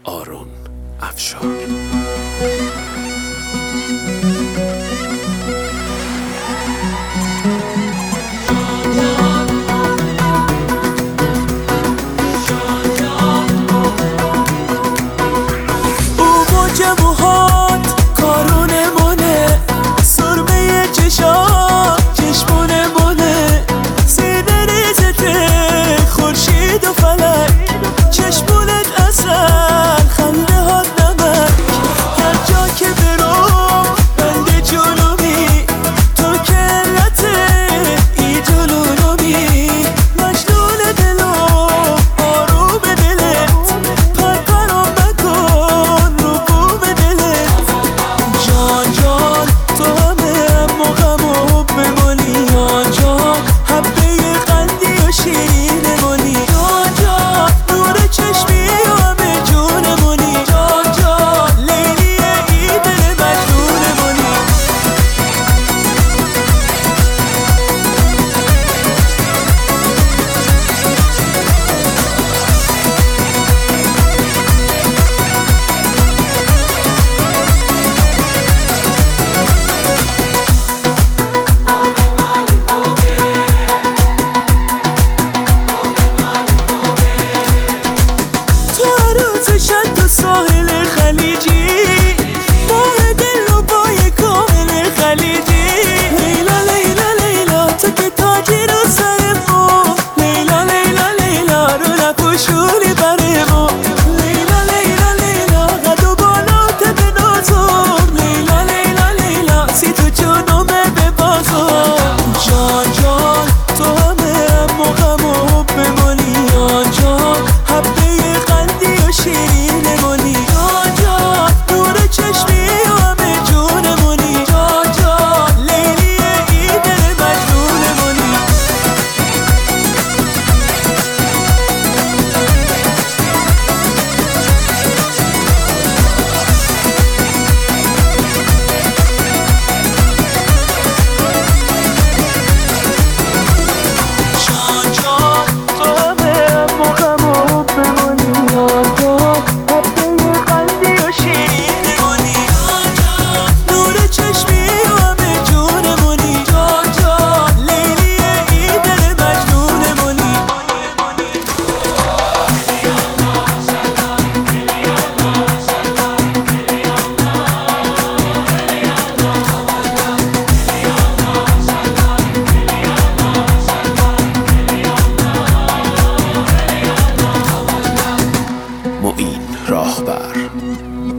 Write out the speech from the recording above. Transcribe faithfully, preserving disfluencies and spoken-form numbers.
آرون افشار. ساحل خلیجی ماه دل و بای کامل خلیجی. لیلا لیلا لیلا تو که تاجی رو سر ما، لیلا لیلا لیلا رو نپوشونی بر ما. لیلا لیلا لیلا قد و بالات به نازم، لیلا لیلا لیلا سی تو جونمه به بازم. جان جان تو همه هم و غم و حب منی، جان جان حبه قندی و شیرین معین راهبر.